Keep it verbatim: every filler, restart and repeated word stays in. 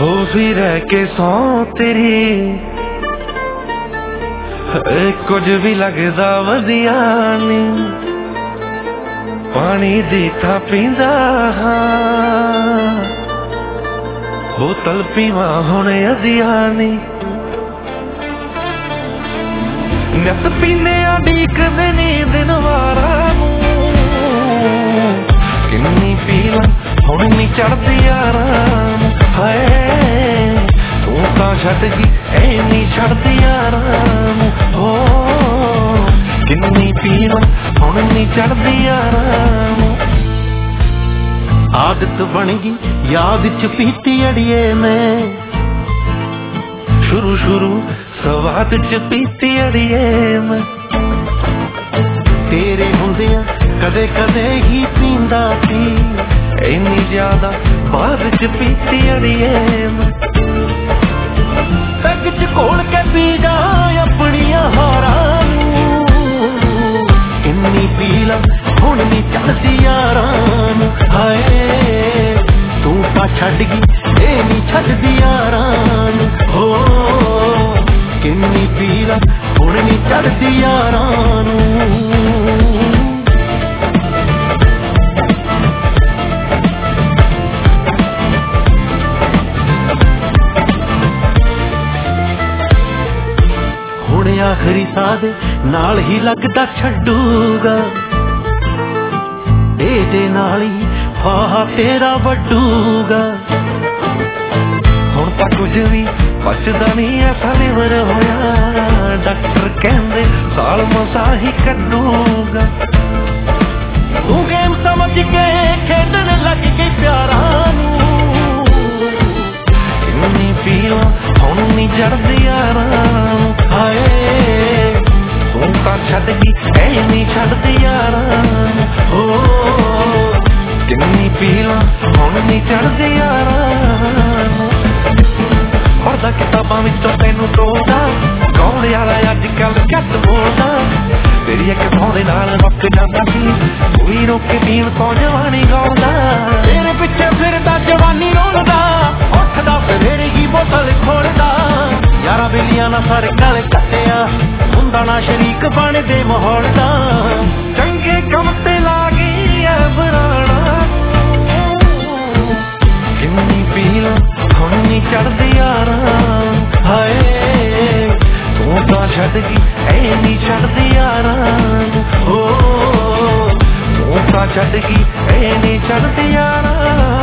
हो भी रह के सौ तेरी कुछ भी लगदा वधिया नहीं पानी दी था पींदा बोतल पीवा हुणे अदिया नहीं नत पीने अडीक देनी दिन वारा किन्नी पीला हुण नहीं चढ़दी यारा हाय तू तां छड्ड गई ऐ नहीं छड्दी यारा हो किन्नी पीला हुण नहीं चढ़दी यारा आदत बन गई याद च पीती अड़िए मैं शुरू शुरू स्वाद च पीती अड़िए मैं तेरे हुंदिया कदे कदे ही पींदा सी इन्नी ज्यादा बाद च पीती अड़िए मैं पैग च घोल के पी जा अपनिया हारा इन्नी पीला हुण नहीं चढ़दी यारा हाय तू तां छड्ड गई ए नहीं छड्दी यारा हो किन्नी पीला हुण नहीं चढ़दी यारा हुण आखरी सादे नाल ही लगदा छड्डूगा दे नाल ही फाहा तेरा वड्डूगा हुण तां कुछ भी बचदा नहीं ऐसा लिवर होया डॉक्टर कहंदे साल मसा ही कड्डूगा तू गेम समझ के खेडन लग गई प्यारा किन्नी पीला हुण नहीं चढ़दी यारा हाय तू तां छड्ड गई ऐ नहीं छड्दी यारा हो किन्नी पीला हुण नहीं चढ़दी यारा पढ़दा किताबां विचों तैनूं टोलदा कौन यारा अज कल घट बोलदा तेरी एक थां दे नाल मुक जांदा सी कोई रोक के पीण तो जवानी गौलदा तेरे पिछे फिरदा जवानी रोलदा उठदा सवेरे ही बोतल खोलदा यारा बेलियां ना सारे गल कट्टिया हुंदा ना शरीक बनदे माहौल दा चंगे कम ते ला गई ऐ बनाना किन्नी पीला हुण नहीं चढ़दी यारा हाय तू तां छड्ड गई ऐ नहीं छड्दी यारा हो तू तां छड्ड गई ऐ नहीं छड्दी यारा।